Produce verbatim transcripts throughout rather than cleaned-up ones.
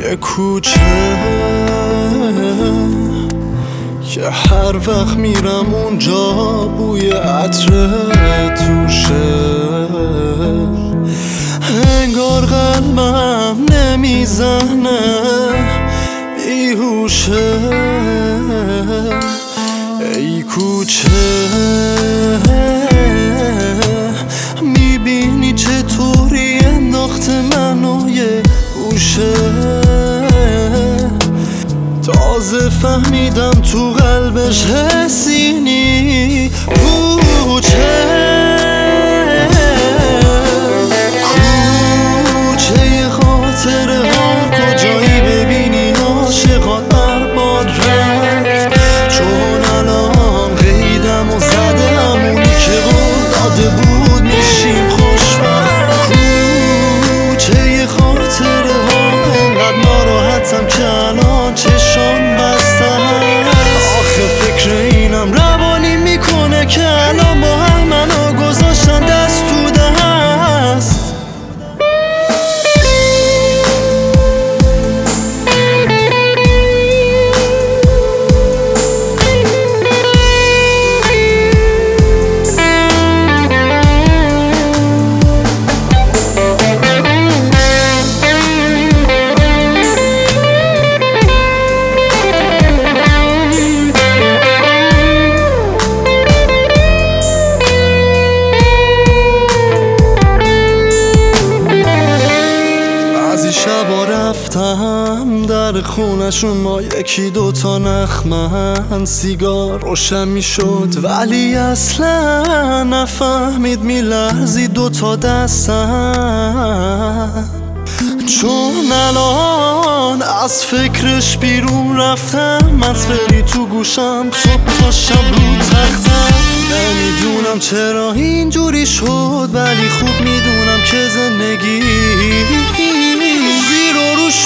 یه کوچه که هر وقت میرم اونجا بوی عطر توشه، انگار قلبم نمیزنه بیهوشه. ای کوچه میبینی چطوری انداخته منو یه گوشه، تازه فهمیدم تو قلبش حسینی کوچه. کوچه خاطره ها کجایی ببینی عاشقات برباد رفت، چون الان قیدم و زده همونی که قول داده بود میشیم خوشبخت. کوچه خاطره ها انقدر ناراحتم که الان چشام بستم، آخه فکر اینم روانی میکنه که الان با هم منو گذاشتن دست تو دست. شبا رفتم در خونشون، ما یکی دوتا نخمن سیگار روشن می شد ولی اصلا نفهمید میلرزی دوتا دستم، چون الان از فکرش بیرون رفتم، از فری تو گوشم صبح تا شب رو تختم. نمیدونم چرا اینجوری شد ولی خوب میدونم که زندگی زیر و رو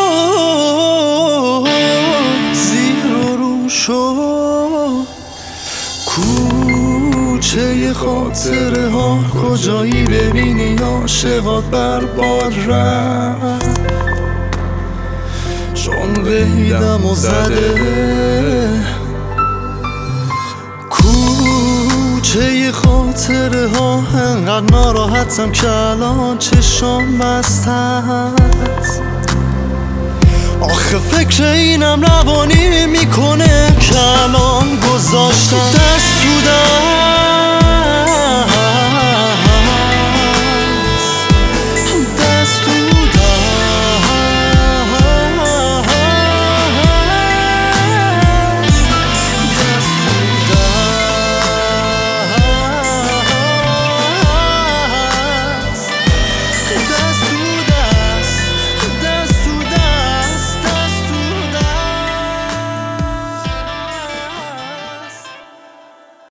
شد، زیر و رو شد. کوچه خاطره ها کجایی ببینی عاشقات برباد رفت، چون قیدم و زده. کوچه خاطره ها انقدر ناراحتم که الان چشام بسته است، آخه فکر اینم روانی میکنه که الان گذاشتم دست تو دست.